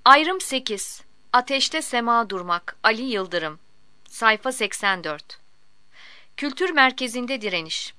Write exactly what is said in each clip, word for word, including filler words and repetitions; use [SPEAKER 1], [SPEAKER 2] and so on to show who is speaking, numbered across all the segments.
[SPEAKER 1] Ayrım sekiz. Ateşte sema durmak. Ali Yıldırım. Sayfa seksen dört. Kültür Merkezi'nde direniş.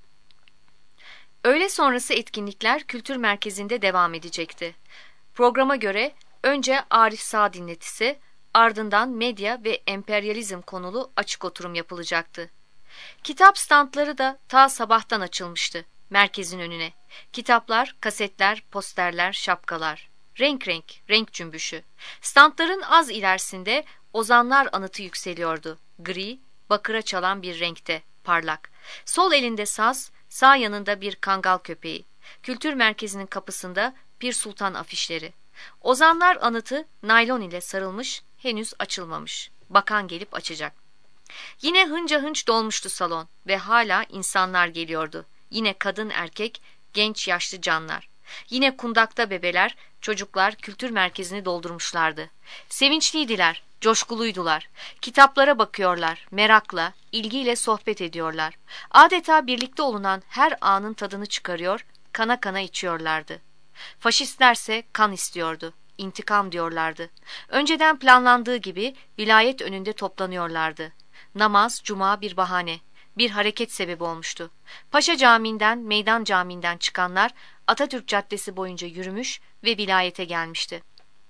[SPEAKER 1] Öğle sonrası etkinlikler Kültür Merkezi'nde devam edecekti. Programa göre önce Arif Sağ dinletisi, ardından medya ve emperyalizm konulu açık oturum yapılacaktı. Kitap standları da ta sabahtan açılmıştı merkezin önüne. Kitaplar, kasetler, posterler, şapkalar. Renk renk, renk cümbüşü. Standların az ilerisinde ozanlar anıtı yükseliyordu. Gri, bakıra çalan bir renkte, parlak. Sol elinde saz, sağ yanında bir kangal köpeği. Kültür Merkezi'nin kapısında Pir Sultan afişleri. Ozanlar anıtı naylon ile sarılmış, henüz açılmamış. Bakan gelip açacak. Yine hınca hınç dolmuştu salon ve hala insanlar geliyordu. Yine kadın erkek, genç yaşlı canlar. Yine kundakta bebeler, çocuklar Kültür Merkezi'ni doldurmuşlardı. Sevinçliydiler, coşkuluydular. Kitaplara bakıyorlar, merakla, ilgiyle sohbet ediyorlar. Adeta birlikte olunan her anın tadını çıkarıyor, kana kana içiyorlardı. Faşistlerse kan istiyordu, intikam diyorlardı. Önceden planlandığı gibi vilayet önünde toplanıyorlardı. Namaz, cuma bir bahane, bir hareket sebebi olmuştu. Paşa Camii'nden, Meydan Camii'nden çıkanlar Atatürk Caddesi boyunca yürümüş ve vilayete gelmişti.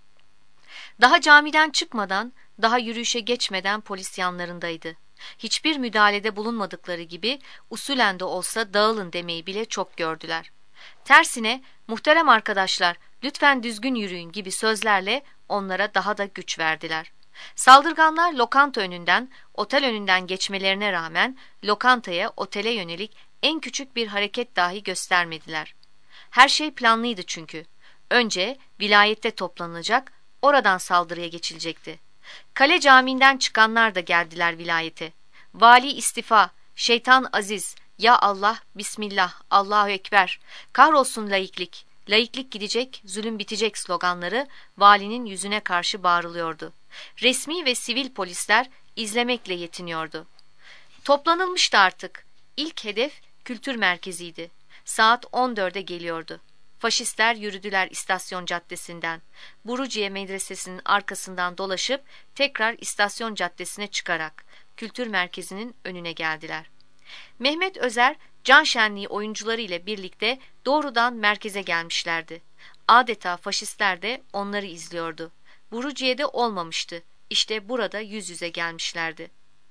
[SPEAKER 1] Daha camiden çıkmadan, daha yürüyüşe geçmeden polis yanlarındaydı. Hiçbir müdahalede bulunmadıkları gibi usulen de olsa dağılın demeyi bile çok gördüler. Tersine muhterem arkadaşlar lütfen düzgün yürüyün gibi sözlerle onlara daha da güç verdiler. Saldırganlar lokanta önünden, otel önünden geçmelerine rağmen lokantaya, otele yönelik en küçük bir hareket dahi göstermediler. Her şey planlıydı çünkü. Önce vilayette toplanılacak, oradan saldırıya geçilecekti. Kale Camii'nden çıkanlar da geldiler vilayete. Vali istifa, şeytan aziz, ya Allah, Bismillah, Allahu Ekber, kahrolsun laiklik, laiklik gidecek, zulüm bitecek sloganları valinin yüzüne karşı bağırılıyordu. Resmi ve sivil polisler izlemekle yetiniyordu. Toplanılmıştı artık. İlk hedef Kültür Merkezi'ydi. Saat on dörde geliyordu. Faşistler yürüdüler istasyon caddesinden. Buruciye Medresesi'nin arkasından dolaşıp tekrar istasyon caddesine çıkarak Kültür Merkezi'nin önüne geldiler. Mehmet Özer, can şenliği oyuncuları ile birlikte doğrudan merkeze gelmişlerdi. Adeta faşistler de onları izliyordu. Buruciye'de olmamıştı. İşte burada yüz yüze gelmişlerdi.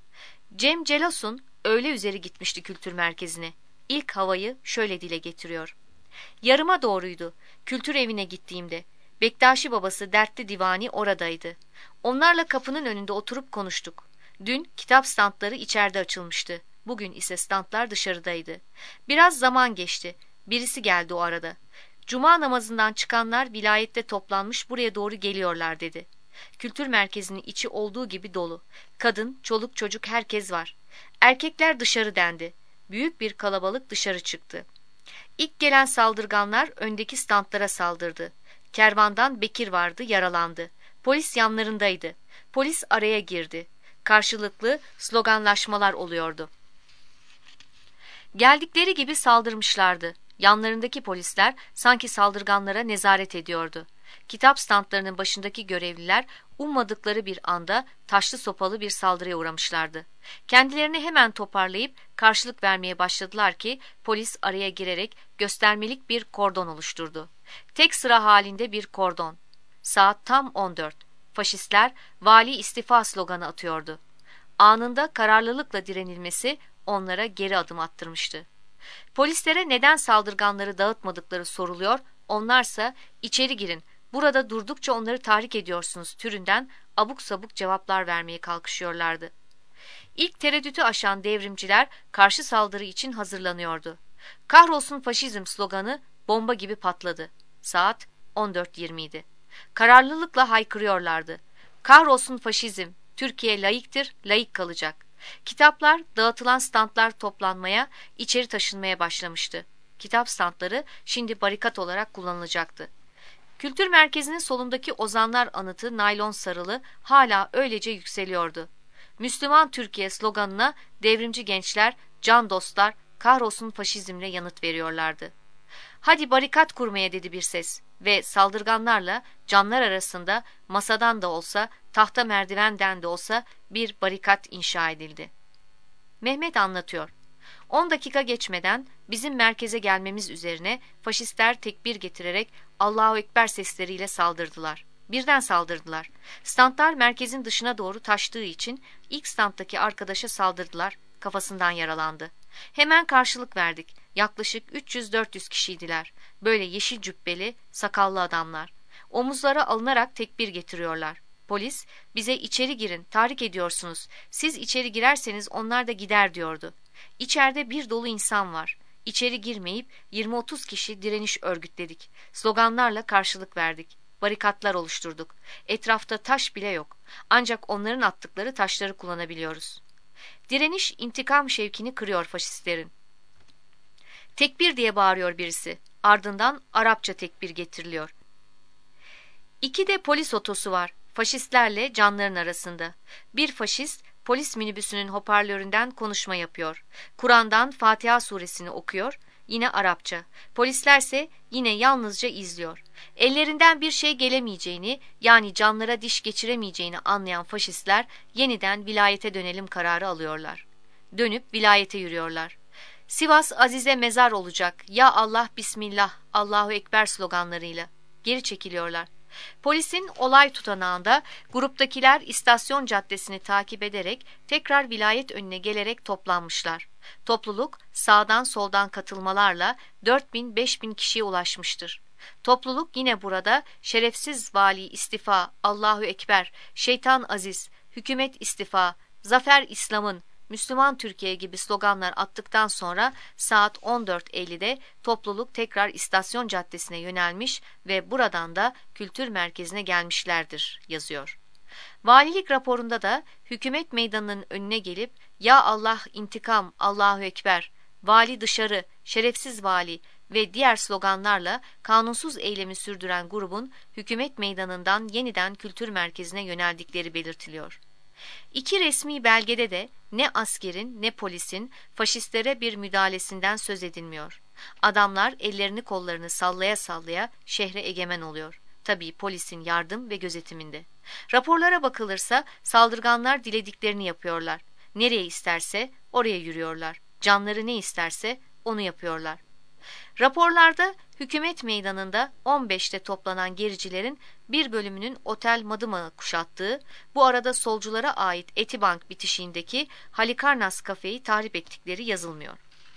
[SPEAKER 1] Cem Celas'un öğle üzeri gitmişti Kültür Merkezi'ne. İlk havayı şöyle dile getiriyor. Yarıma doğruydu. Kültür evine gittiğimde. Bektaşi babası Dertli Divani oradaydı. Onlarla kapının önünde oturup konuştuk. Dün kitap standları içeride açılmıştı. Bugün ise standlar dışarıdaydı. Biraz zaman geçti. Birisi geldi o arada. Cuma namazından çıkanlar vilayette toplanmış buraya doğru geliyorlar dedi. Kültür Merkezi'nin içi olduğu gibi dolu. Kadın, çoluk çocuk herkes var. Erkekler dışarı dendi. Büyük bir kalabalık dışarı çıktı. İlk gelen saldırganlar öndeki standlara saldırdı. Kervandan Bekir vardı, yaralandı. Polis yanlarındaydı. Polis araya girdi. Karşılıklı sloganlaşmalar oluyordu. Geldikleri gibi saldırmışlardı. Yanlarındaki polisler sanki saldırganlara nezaret ediyordu. Kitap standlarının başındaki görevliler ummadıkları bir anda taşlı sopalı bir saldırıya uğramışlardı. Kendilerini hemen toparlayıp karşılık vermeye başladılar ki polis araya girerek göstermelik bir kordon oluşturdu. Tek sıra halinde bir kordon. Saat tam on dört. Faşistler vali istifa sloganı atıyordu. Anında kararlılıkla direnilmesi onlara geri adım attırmıştı. Polislere neden saldırganları dağıtmadıkları soruluyor, onlarsa içeri girin, burada durdukça onları tahrik ediyorsunuz türünden abuk sabuk cevaplar vermeye kalkışıyorlardı. İlk tereddütü aşan devrimciler karşı saldırı için hazırlanıyordu. Kahrolsun faşizm sloganı bomba gibi patladı. Saat on dört yirmi idi. Kararlılıkla haykırıyorlardı. Kahrolsun faşizm, Türkiye layıktır, layık kalacak. Kitaplar, dağıtılan standlar toplanmaya, içeri taşınmaya başlamıştı. Kitap standları şimdi barikat olarak kullanılacaktı. Kültür Merkezi'nin solundaki Ozanlar Anıtı naylon sarılı hala öylece yükseliyordu. Müslüman Türkiye sloganına devrimci gençler, can dostlar, kahrolsun faşizmle yanıt veriyorlardı. "Hadi barikat kurmaya," dedi bir ses ve saldırganlarla canlar arasında masadan da olsa, tahta merdivenden de olsa bir barikat inşa edildi. Mehmet anlatıyor. On dakika geçmeden bizim merkeze gelmemiz üzerine faşistler tekbir getirerek Allahu Ekber sesleriyle saldırdılar. Birden saldırdılar. Standlar merkezin dışına doğru taştığı için ilk standdaki arkadaşa saldırdılar. Kafasından yaralandı. Hemen karşılık verdik. Yaklaşık üç yüz dört yüz kişiydiler. Böyle yeşil cübbeli, sakallı adamlar. Omuzlara alınarak tekbir getiriyorlar. Polis, "Bize içeri girin, tahrik ediyorsunuz. Siz içeri girerseniz onlar da gider," diyordu. İçeride bir dolu insan var. İçeri girmeyip yirmi otuz kişi direniş örgütledik. Sloganlarla karşılık verdik. Barikatlar oluşturduk. Etrafta taş bile yok. Ancak onların attıkları taşları kullanabiliyoruz. Direniş intikam şevkini kırıyor faşistlerin. "Tekbir!" diye bağırıyor birisi. Ardından Arapça tekbir getiriliyor. İki de polis otosu var. Faşistlerle canların arasında. Bir faşist polis minibüsünün hoparlöründen konuşma yapıyor. Kur'an'dan Fatiha suresini okuyor. Yine Arapça. Polislerse yine yalnızca izliyor. Ellerinden bir şey gelemeyeceğini, yani canlara diş geçiremeyeceğini anlayan faşistler yeniden vilayete dönelim kararı alıyorlar. Dönüp vilayete yürüyorlar. Sivas Azize mezar olacak. Ya Allah, Bismillah, Allahu Ekber sloganlarıyla geri çekiliyorlar. Polisin olay tutanağında gruptakiler istasyon caddesini takip ederek tekrar vilayet önüne gelerek toplanmışlar. Topluluk sağdan soldan katılmalarla dört bin beş bin kişiye ulaşmıştır. Topluluk yine burada şerefsiz vali istifa, Allahu Ekber, şeytan aziz, hükümet istifa, zafer İslam'ın, Müslüman Türkiye gibi sloganlar attıktan sonra saat on dört ellide topluluk tekrar istasyon caddesine yönelmiş ve buradan da kültür merkezine gelmişlerdir yazıyor. Valilik raporunda da hükümet meydanının önüne gelip "Ya Allah, intikam, Allahu Ekber, vali dışarı, şerefsiz vali" ve diğer sloganlarla kanunsuz eylemi sürdüren grubun hükümet meydanından yeniden kültür merkezine yöneldikleri belirtiliyor. İki resmi belgede de ne askerin ne polisin faşistlere bir müdahalesinden söz edilmiyor. Adamlar ellerini kollarını sallaya sallaya şehre egemen oluyor. Tabii polisin yardım ve gözetiminde. Raporlara bakılırsa saldırganlar dilediklerini yapıyorlar. Nereye isterse oraya yürüyorlar. Canları ne isterse onu yapıyorlar. Raporlarda hükümet meydanında on beşte toplanan gericilerin bir bölümünün Otel Madımağı kuşattığı, bu arada solculara ait Etibank bitişiğindeki Halikarnas kafeyi tahrip ettikleri yazılmıyor.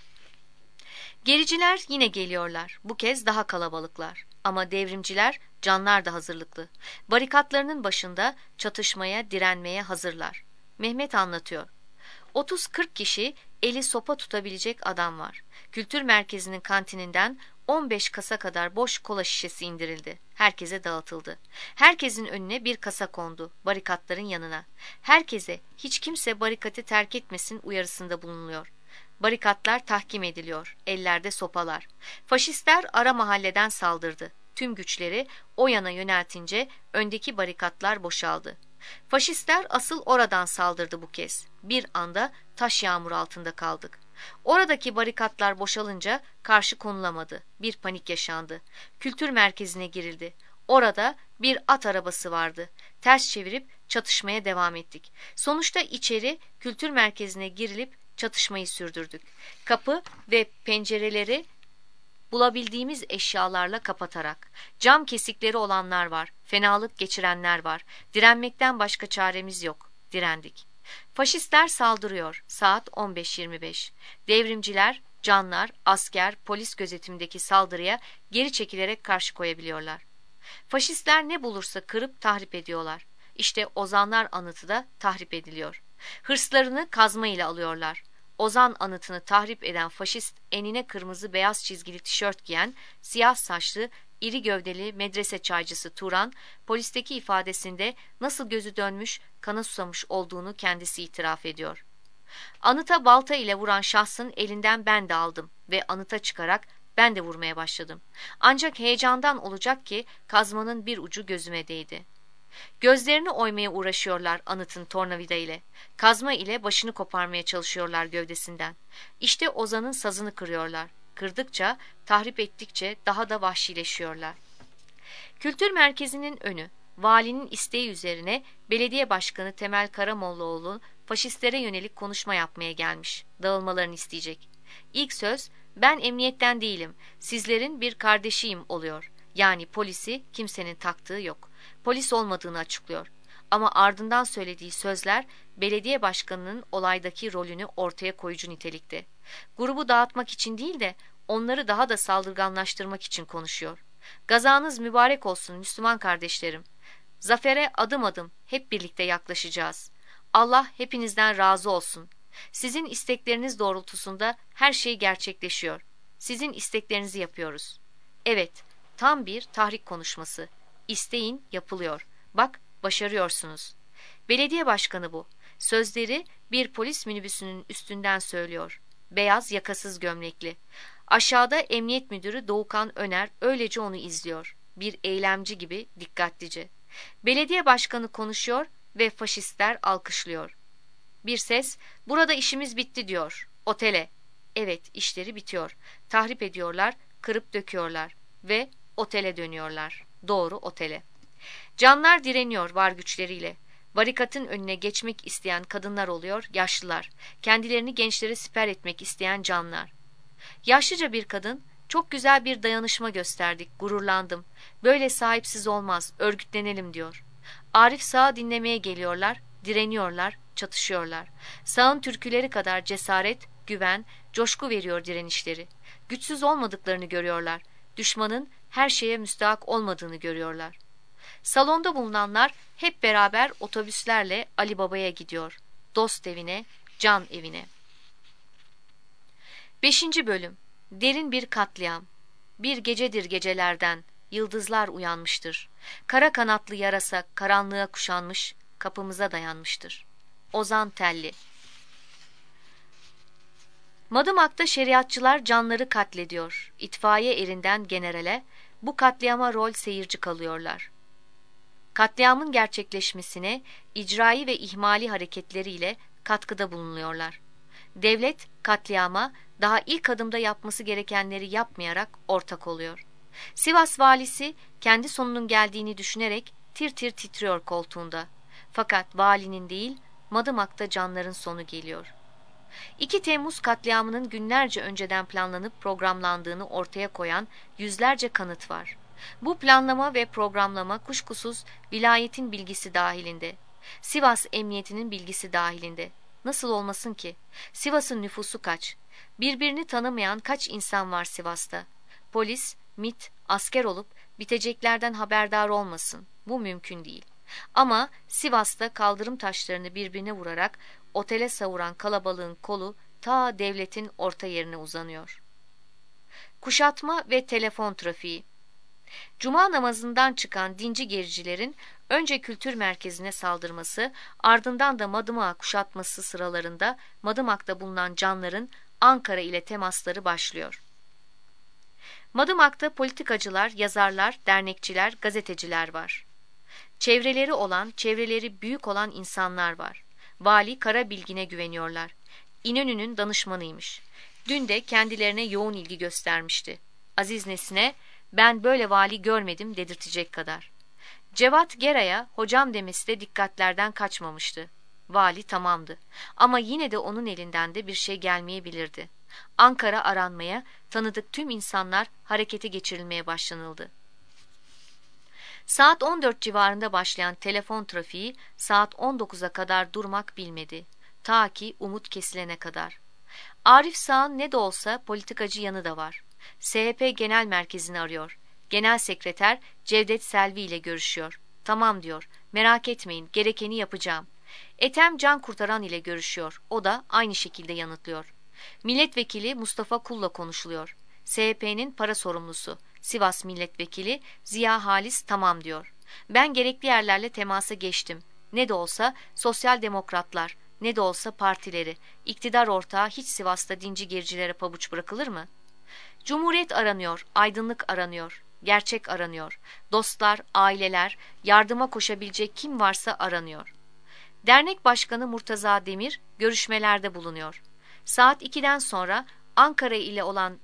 [SPEAKER 1] Gericiler yine geliyorlar. Bu kez daha kalabalıklar. Ama devrimciler canlar da hazırlıklı. Barikatlarının başında çatışmaya, direnmeye hazırlar. Mehmet anlatıyor. otuz kırk kişi eli sopa tutabilecek adam var. Kültür merkezinin kantininden on beş kasa kadar boş kola şişesi indirildi. Herkese dağıtıldı. Herkesin önüne bir kasa kondu, barikatların yanına. Herkese, hiç kimse barikatı terk etmesin uyarısında bulunuluyor. Barikatlar tahkim ediliyor, ellerde sopalar. Faşistler ara mahalleden saldırdı. Tüm güçleri o yana yöneltince öndeki barikatlar boşaldı. Faşistler asıl oradan saldırdı bu kez. Bir anda taş yağmur altında kaldık. Oradaki barikatlar boşalınca karşı konulamadı. Bir panik yaşandı. Kültür merkezine girildi. Orada bir at arabası vardı. Ters çevirip çatışmaya devam ettik. Sonuçta içeri kültür merkezine girilip çatışmayı sürdürdük. Kapı ve pencereleri bulabildiğimiz eşyalarla kapatarak. Cam kesikleri olanlar var, fenalık geçirenler var. Direnmekten başka çaremiz yok. Direndik. Faşistler saldırıyor. Saat on beş yirmi beş. Devrimciler, canlar, asker, polis gözetimindeki saldırıya geri çekilerek karşı koyabiliyorlar. Faşistler ne bulursa kırıp tahrip ediyorlar. İşte Ozanlar anıtı da tahrip ediliyor. Hırslarını kazma ile alıyorlar. Ozan anıtını tahrip eden faşist enine kırmızı beyaz çizgili tişört giyen, siyah saçlı, iri gövdeli medrese çaycısı Turan, polisteki ifadesinde nasıl gözü dönmüş, kana susamış olduğunu kendisi itiraf ediyor. Anıta balta ile vuran şahsın elinden ben de aldım ve anıta çıkarak ben de vurmaya başladım. Ancak heyecandan olacak ki kazmanın bir ucu gözüme değdi. Gözlerini oymaya uğraşıyorlar anıtın tornavida ile. Kazma ile başını koparmaya çalışıyorlar gövdesinden. İşte Ozan'ın sazını kırıyorlar. Kırdıkça, tahrip ettikçe daha da vahşileşiyorlar. Kültür merkezinin önü, valinin isteği üzerine belediye başkanı Temel Karamollaoğlu faşistlere yönelik konuşma yapmaya gelmiş. Dağılmalarını isteyecek. İlk söz, ben emniyetten değilim, sizlerin bir kardeşiyim oluyor. Yani polisi kimsenin taktığı yok. Polis olmadığını açıklıyor. Ama ardından söylediği sözler belediye başkanının olaydaki rolünü ortaya koyucu nitelikte. Grubu dağıtmak için değil de onları daha da saldırganlaştırmak için konuşuyor. Gazanız mübarek olsun Müslüman kardeşlerim. Zafere adım adım hep birlikte yaklaşacağız. Allah hepinizden razı olsun. Sizin istekleriniz doğrultusunda her şey gerçekleşiyor. Sizin isteklerinizi yapıyoruz. Evet, tam bir tahrik konuşması. İsteyin yapılıyor. Bak, başarıyorsunuz. Belediye başkanı bu. Sözleri bir polis minibüsünün üstünden söylüyor. Beyaz yakasız gömlekli. Aşağıda emniyet müdürü Doğukan Öner öylece onu izliyor. Bir eylemci gibi dikkatlice. Belediye başkanı konuşuyor ve faşistler alkışlıyor. Bir ses, burada işimiz bitti diyor. Otele. Evet, işleri bitiyor. Tahrip ediyorlar, kırıp döküyorlar ve otele dönüyorlar. Doğru otele. Canlar direniyor var güçleriyle. Barikatın önüne geçmek isteyen kadınlar oluyor, yaşlılar. Kendilerini gençlere siper etmek isteyen canlar. Yaşlıca bir kadın, çok güzel bir dayanışma gösterdik, gururlandım. Böyle sahipsiz olmaz, örgütlenelim diyor. Arif Sağ'ı dinlemeye geliyorlar, direniyorlar, çatışıyorlar. Sağ'ın türküleri kadar cesaret, güven, coşku veriyor direnişleri. Güçsüz olmadıklarını görüyorlar. Düşmanın her şeye müstahak olmadığını görüyorlar. Salonda bulunanlar hep beraber otobüslerle Ali Baba'ya gidiyor. Dost evine, can evine. Beşinci bölüm. Derin bir katliam. Bir gecedir gecelerden, yıldızlar uyanmıştır. Kara kanatlı yarasa karanlığa kuşanmış, kapımıza dayanmıştır. Ozan Telli. Madımak'ta şeriatçılar canları katlediyor. İtfaiye erinden generale, bu katliama rol seyirci kalıyorlar. Katliamın gerçekleşmesine icrai ve ihmali hareketleriyle katkıda bulunuyorlar. Devlet katliama daha ilk adımda yapması gerekenleri yapmayarak ortak oluyor. Sivas valisi kendi sonunun geldiğini düşünerek tir tir titriyor koltuğunda. Fakat valinin değil, Madımak'ta canların sonu geliyor. iki Temmuz katliamının günlerce önceden planlanıp programlandığını ortaya koyan yüzlerce kanıt var. Bu planlama ve programlama kuşkusuz vilayetin bilgisi dahilinde. Sivas Emniyeti'nin bilgisi dahilinde. Nasıl olmasın ki? Sivas'ın nüfusu kaç? Birbirini tanımayan kaç insan var Sivas'ta? Polis, MİT, asker olup biteceklerden haberdar olmasın. Bu mümkün değil. Ama Sivas'ta kaldırım taşlarını birbirine vurarak otele savuran kalabalığın kolu ta devletin orta yerine uzanıyor. Kuşatma ve telefon trafiği. Cuma namazından çıkan dinci gericilerin önce kültür merkezine saldırması, ardından da Madımak'ı kuşatması sıralarında Madımak'ta bulunan canların Ankara ile temasları başlıyor. Madımak'ta politikacılar, yazarlar, dernekçiler, gazeteciler var. Çevreleri olan, çevreleri büyük olan insanlar var. Vali Karabilgin'e güveniyorlar. İnönü'nün danışmanıymış. Dün de kendilerine yoğun ilgi göstermişti. Aziz Nesin'e ben böyle vali görmedim dedirtecek kadar. Cevat Geray'a hocam demesi de dikkatlerden kaçmamıştı. Vali tamamdı. Ama yine de onun elinden de bir şey gelmeyebilirdi. Ankara aranmaya, tanıdık tüm insanlar harekete geçirilmeye başlanıldı. Saat on dört civarında başlayan telefon trafiği saat on dokuza kadar durmak bilmedi. Ta ki umut kesilene kadar. Arif Sağ'ın ne de olsa politikacı yanı da var. S H P Genel Merkezi'ni arıyor. Genel Sekreter Cevdet Selvi ile görüşüyor. Tamam diyor, merak etmeyin, gerekeni yapacağım. Ethem Can Kurtaran ile görüşüyor. O da aynı şekilde yanıtlıyor. Milletvekili Mustafa Kul'la konuşuluyor. S H P'nin para sorumlusu Sivas Milletvekili Ziya Halis tamam diyor. Ben gerekli yerlerle temasa geçtim. Ne de olsa sosyal demokratlar, ne de olsa partileri, iktidar ortağı hiç Sivas'ta dinci gericilere pabuç bırakılır mı? Cumhuriyet aranıyor, aydınlık aranıyor, gerçek aranıyor. Dostlar, aileler, yardıma koşabilecek kim varsa aranıyor. Dernek Başkanı Murtaza Demir görüşmelerde bulunuyor. Saat ikiden sonra Ankara ile olan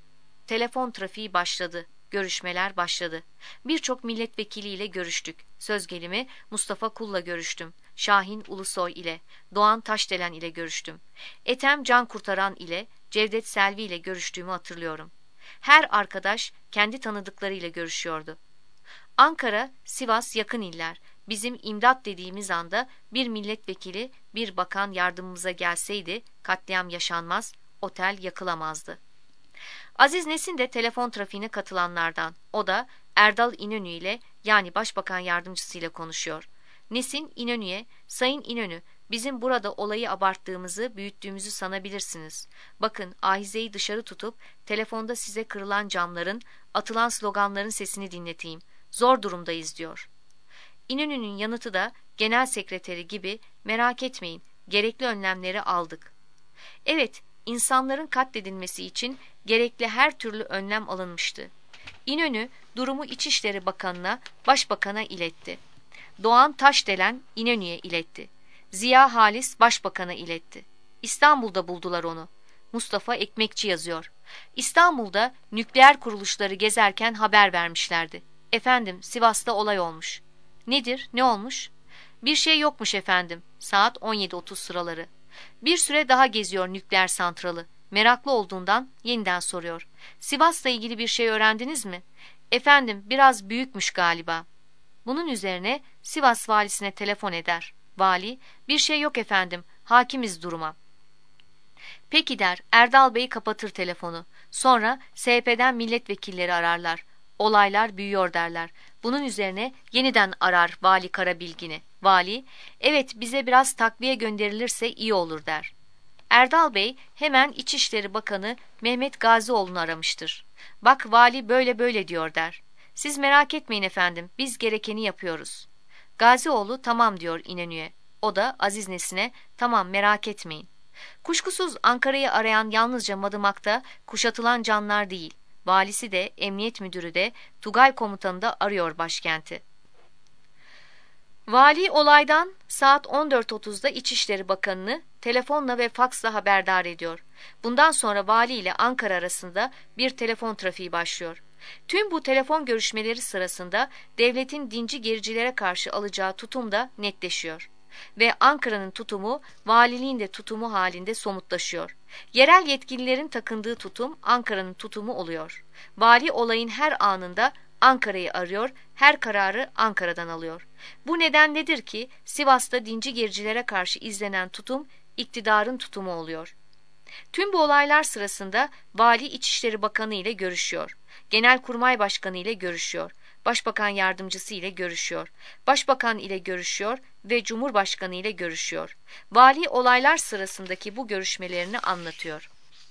[SPEAKER 1] Telefon trafiği başladı. Görüşmeler başladı. Birçok milletvekiliyle görüştük. Söz gelimi Mustafa Kul'la görüştüm. Şahin Ulusoy ile, Doğan Taşdelen ile görüştüm. Ethem Can Kurtaran ile, Cevdet Selvi ile görüştüğümü hatırlıyorum. Her arkadaş kendi tanıdıklarıyla görüşüyordu. Ankara, Sivas yakın iller. Bizim imdat dediğimiz anda bir milletvekili, bir bakan yardımımıza gelseydi katliam yaşanmaz, otel yakılamazdı. Aziz Nesin de telefon trafiğine katılanlardan. O da Erdal İnönü ile, yani başbakan yardımcısıyla konuşuyor. Nesin İnönü'ye, "Sayın İnönü, bizim burada olayı abarttığımızı, büyüttüğümüzü sanabilirsiniz. Bakın, ahizeyi dışarı tutup telefonda size kırılan camların, atılan sloganların sesini dinleteyim. Zor durumdayız," diyor. İnönü'nün yanıtı da genel sekreteri gibi, "Merak etmeyin, gerekli önlemleri aldık." Evet, insanların katledilmesi için gerekli her türlü önlem alınmıştı. İnönü durumu İçişleri Bakanı'na, Başbakan'a iletti. Doğan Taşdelen İnönü'ye iletti. Ziya Halis Başbakan'a iletti. İstanbul'da buldular onu. Mustafa Ekmekçi yazıyor. İstanbul'da nükleer kuruluşları gezerken haber vermişlerdi. "Efendim, Sivas'ta olay olmuş." "Nedir, ne olmuş?" "Bir şey yokmuş efendim." Saat on yedi otuz sıraları. Bir süre daha geziyor nükleer santralı. Meraklı olduğundan yeniden soruyor. "Sivas'la ilgili bir şey öğrendiniz mi?" "Efendim, biraz büyükmüş galiba." Bunun üzerine Sivas valisine telefon eder. Vali, "Bir şey yok efendim, hakimiz duruma." "Peki," der, Erdal Bey kapatır telefonu. Sonra S H P'den milletvekilleri ararlar. "Olaylar büyüyor," derler. Bunun üzerine yeniden arar Vali Karabilgin'i. Vali, "Evet, bize biraz takviye gönderilirse iyi olur," der. Erdal Bey hemen İçişleri Bakanı Mehmet Gazioğlu'nu aramıştır. "Bak, vali böyle böyle diyor," der. "Siz merak etmeyin efendim, biz gerekeni yapıyoruz." Gazioğlu "Tamam," diyor İnönü'ye. O da Aziz Nesin'e, "Tamam, merak etmeyin." Kuşkusuz Ankara'yı arayan yalnızca Madımak'ta kuşatılan canlar değil. Valisi de, emniyet müdürü de, Tugay komutanı da arıyor başkenti. Vali olaydan saat on dört otuzda İçişleri Bakanı'nı telefonla ve faksla haberdar ediyor. Bundan sonra vali ile Ankara arasında bir telefon trafiği başlıyor. Tüm bu telefon görüşmeleri sırasında devletin dinci gericilere karşı alacağı tutum da netleşiyor. Ve Ankara'nın tutumu, valiliğin de tutumu halinde somutlaşıyor. Yerel yetkililerin takındığı tutum Ankara'nın tutumu oluyor. Vali olayın her anında Ankara'yı arıyor, her kararı Ankara'dan alıyor. Bu nedenledir ki Sivas'ta dinci gericilere karşı izlenen tutum iktidarın tutumu oluyor. Tüm bu olaylar sırasında Vali İçişleri Bakanı ile görüşüyor. Genelkurmay Başkanı ile görüşüyor. Başbakan Yardımcısı ile görüşüyor. Başbakan ile görüşüyor ve Cumhurbaşkanı ile görüşüyor. Vali olaylar sırasındaki bu görüşmelerini anlatıyor.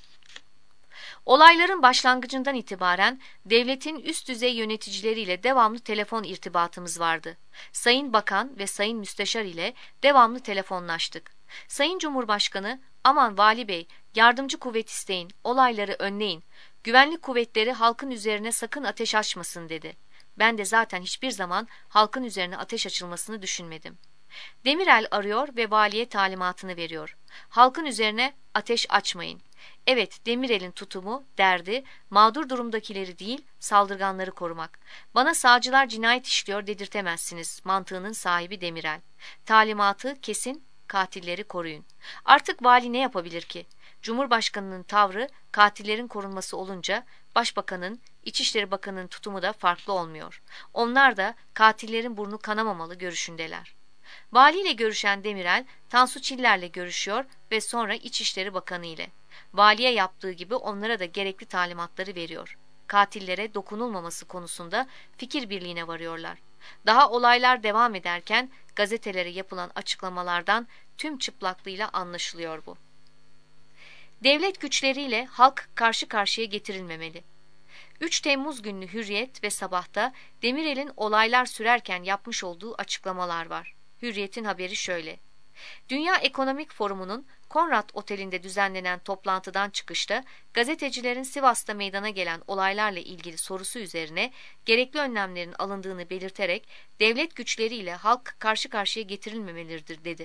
[SPEAKER 1] Olayların başlangıcından itibaren devletin üst düzey yöneticileriyle devamlı telefon irtibatımız vardı. Sayın Bakan ve Sayın Müsteşar ile devamlı telefonlaştık. Sayın Cumhurbaşkanı, "Aman Vali Bey, yardımcı kuvvet isteyin, olayları önleyin. Güvenlik kuvvetleri halkın üzerine sakın ateş açmasın," dedi. Ben de zaten hiçbir zaman halkın üzerine ateş açılmasını düşünmedim. Demirel arıyor ve valiye talimatını veriyor. Halkın üzerine ateş açmayın. Evet, Demirel'in tutumu, derdi, mağdur durumdakileri değil, saldırganları korumak. Bana sağcılar cinayet işliyor dedirtemezsiniz, mantığının sahibi Demirel. Talimatı kesin, katilleri koruyun. Artık vali ne yapabilir ki? Cumhurbaşkanının tavrı katillerin korunması olunca, Başbakanın, İçişleri Bakanı'nın tutumu da farklı olmuyor. Onlar da katillerin burnu kanamamalı görüşündeler. Valiyle görüşen Demirel, Tansu Çiller'le görüşüyor ve sonra İçişleri Bakanı ile. Valiye yaptığı gibi onlara da gerekli talimatları veriyor. Katillere dokunulmaması konusunda fikir birliğine varıyorlar. Daha olaylar devam ederken gazetelere yapılan açıklamalardan tüm çıplaklığıyla anlaşılıyor bu. Devlet güçleriyle halk karşı karşıya getirilmemeli. üç Temmuz günlü Hürriyet ve Sabah'ta Demirel'in olaylar sürerken yapmış olduğu açıklamalar var. Hürriyet'in haberi şöyle. Dünya Ekonomik Forumu'nun Konrad Oteli'nde düzenlenen toplantıdan çıkışta gazetecilerin Sivas'ta meydana gelen olaylarla ilgili sorusu üzerine gerekli önlemlerin alındığını belirterek devlet güçleriyle halk karşı karşıya getirilmemelidir dedi.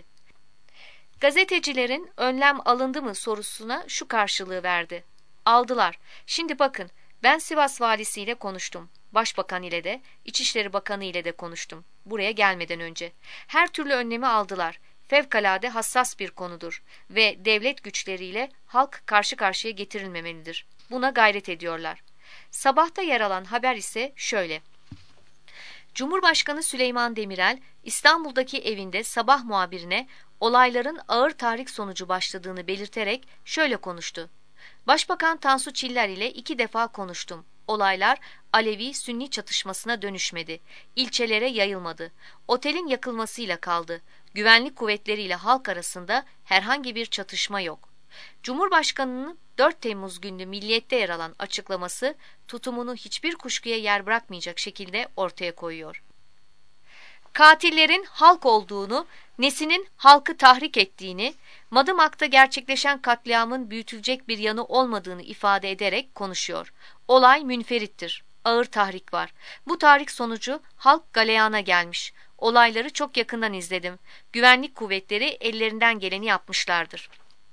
[SPEAKER 1] Gazetecilerin önlem alındı mı sorusuna şu karşılığı verdi. Aldılar. Şimdi bakın, Ben Sivas valisiyle konuştum. Başbakan ile de, İçişleri Bakanı ile de konuştum. Buraya gelmeden önce. Her türlü önlemi aldılar. Fevkalade hassas bir konudur ve devlet güçleriyle halk karşı karşıya getirilmemelidir. Buna gayret ediyorlar. Sabahta yer alan haber ise şöyle. Cumhurbaşkanı Süleyman Demirel, İstanbul'daki evinde sabah muhabirine olayların ağır tahrik sonucu başladığını belirterek şöyle konuştu. Başbakan Tansu Çiller ile iki defa konuştum. Olaylar Alevi-Sünni çatışmasına dönüşmedi. İlçelere yayılmadı. Otelin yakılmasıyla kaldı. Güvenlik kuvvetleriyle halk arasında herhangi bir çatışma yok. Cumhurbaşkanının dört Temmuz günlü Milliyet'te yer alan açıklaması tutumunu hiçbir kuşkuya yer bırakmayacak şekilde ortaya koyuyor. Katillerin halk olduğunu, nesinin halkı tahrik ettiğini, Madımak'ta gerçekleşen katliamın büyütülecek bir yanı olmadığını ifade ederek konuşuyor. Olay münferittir. Ağır tahrik var. Bu tahrik sonucu halk galeyana gelmiş. Olayları çok yakından izledim. Güvenlik kuvvetleri ellerinden geleni yapmışlardır.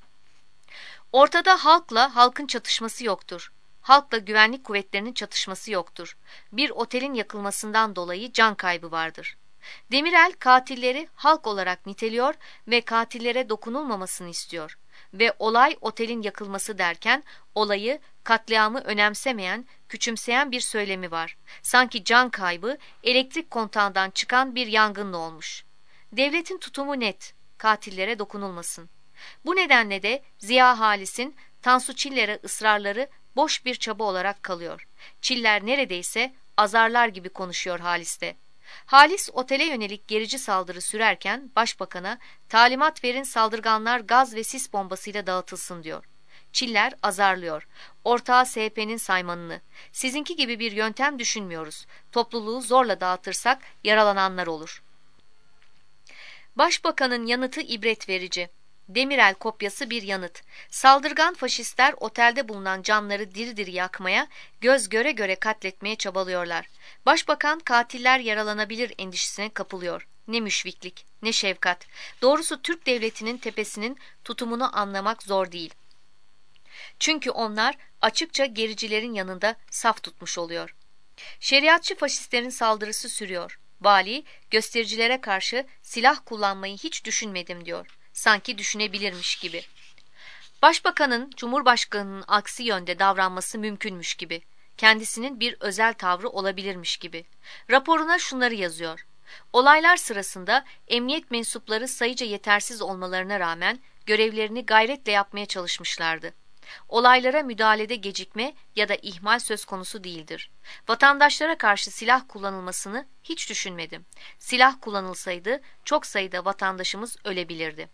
[SPEAKER 1] Ortada halkla halkın çatışması yoktur. Halkla güvenlik kuvvetlerinin çatışması yoktur. Bir otelin yakılmasından dolayı can kaybı vardır. Demirel katilleri halk olarak niteliyor ve katillere dokunulmamasını istiyor. Ve olay otelin yakılması derken olayı, katliamı önemsemeyen, küçümseyen bir söylemi var. Sanki can kaybı elektrik kontağından çıkan bir yangınla olmuş. Devletin tutumu net, katillere dokunulmasın. Bu nedenle de Ziya Halis'in Tansu Çiller'e ısrarları boş bir çaba olarak kalıyor. Çiller neredeyse azarlar gibi konuşuyor Halis'te. Halis otele yönelik gerici saldırı sürerken başbakana talimat verin saldırganlar gaz ve sis bombasıyla dağıtılsın diyor. Çiller azarlıyor. Ortağı S H P'nin saymanını. Sizinki gibi bir yöntem düşünmüyoruz. Topluluğu zorla dağıtırsak yaralananlar olur. Başbakanın yanıtı ibret verici. Demirel kopyası bir yanıt. Saldırgan faşistler otelde bulunan canları diri diri yakmaya, göz göre göre katletmeye çabalıyorlar. Başbakan katiller yaralanabilir endişesine kapılıyor. Ne müşfiklik, ne şefkat. Doğrusu Türk devletinin tepesinin tutumunu anlamak zor değil. Çünkü onlar açıkça gericilerin yanında saf tutmuş oluyor. Şeriatçı faşistlerin saldırısı sürüyor. Vali, göstericilere karşı silah kullanmayı hiç düşünmedim diyor. Sanki düşünebilirmiş gibi. Başbakanın, Cumhurbaşkanının aksi yönde davranması mümkünmüş gibi. Kendisinin bir özel tavrı olabilirmiş gibi. Raporuna şunları yazıyor. Olaylar sırasında emniyet mensupları sayıca yetersiz olmalarına rağmen görevlerini gayretle yapmaya çalışmışlardı. Olaylara müdahalede gecikme ya da ihmal söz konusu değildir. Vatandaşlara karşı silah kullanılmasını hiç düşünmedim. Silah kullanılsaydı çok sayıda vatandaşımız ölebilirdi.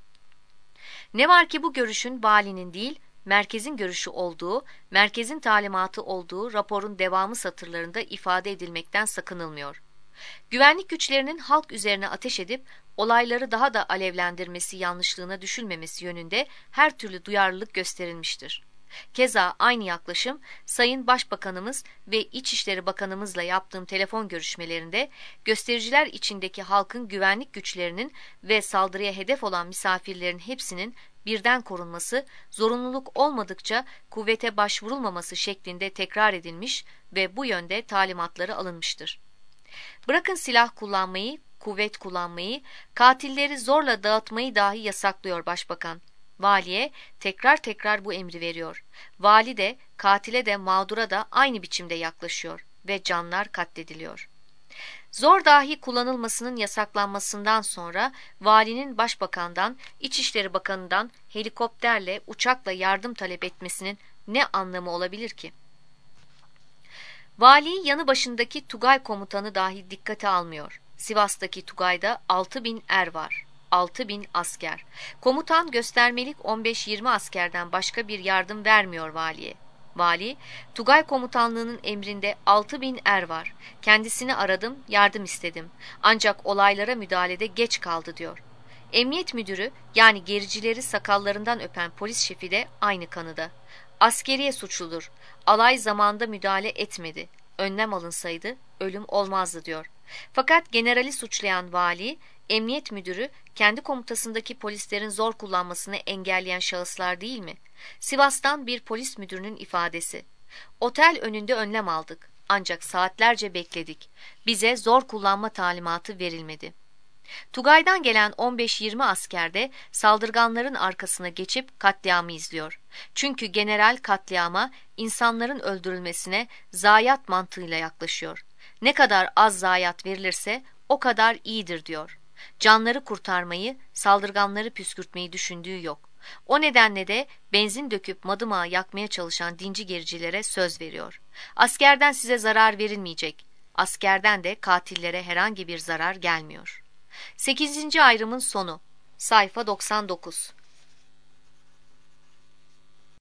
[SPEAKER 1] Ne var ki bu görüşün valinin değil, merkezin görüşü olduğu, merkezin talimatı olduğu raporun devamı satırlarında ifade edilmekten sakınılmıyor. Güvenlik güçlerinin halk üzerine ateş edip olayları daha da alevlendirmesi yanlışlığına düşülmemesi yönünde her türlü duyarlılık gösterilmiştir. Keza aynı yaklaşım Sayın Başbakanımız ve İçişleri Bakanımızla yaptığım telefon görüşmelerinde göstericiler içindeki halkın güvenlik güçlerinin ve saldırıya hedef olan misafirlerin hepsinin birden korunması, zorunluluk olmadıkça kuvvete başvurulmaması şeklinde tekrar edilmiş ve bu yönde talimatları alınmıştır. Bırakın silah kullanmayı, kuvvet kullanmayı, katilleri zorla dağıtmayı dahi yasaklıyor Başbakan. Valiye tekrar tekrar bu emri veriyor. Vali de katile de mağdura da aynı biçimde yaklaşıyor ve canlar katlediliyor. Zor dahi kullanılmasının yasaklanmasından sonra valinin başbakandan, İçişleri Bakanı'ndan helikopterle, uçakla yardım talep etmesinin ne anlamı olabilir ki? Vali yanı başındaki Tugay komutanı dahi dikkate almıyor. Sivas'taki Tugay'da altı bin er var. altı bin asker. Komutan göstermelik on beş yirmi askerden başka bir yardım vermiyor valiye. Vali, Tugay komutanlığının emrinde altı bin er var. Kendisini aradım, yardım istedim. Ancak olaylara müdahalede geç kaldı diyor. Emniyet müdürü yani gericileri sakallarından öpen polis şefi de aynı kanıda. Askeriye suçludur. Alay zamanında müdahale etmedi. Önlem alınsaydı ölüm olmazdı diyor. Fakat generali suçlayan vali, emniyet müdürü kendi komutasındaki polislerin zor kullanmasını engelleyen şahıslar değil mi? Sivas'tan bir polis müdürünün ifadesi. Otel önünde önlem aldık. Ancak saatlerce bekledik. Bize zor kullanma talimatı verilmedi. Tugay'dan gelen on beş yirmi asker de saldırganların arkasına geçip katliamı izliyor. Çünkü general katliama insanların öldürülmesine zayiat mantığıyla yaklaşıyor. Ne kadar az zayiat verilirse o kadar iyidir diyor. Canları kurtarmayı, saldırganları püskürtmeyi düşündüğü yok. O nedenle de benzin döküp madımağı yakmaya çalışan dinci gericilere söz veriyor. Askerden size zarar verilmeyecek. Askerden de katillere herhangi bir zarar gelmiyor. sekizinci ayrımın sonu. Sayfa doksan dokuz.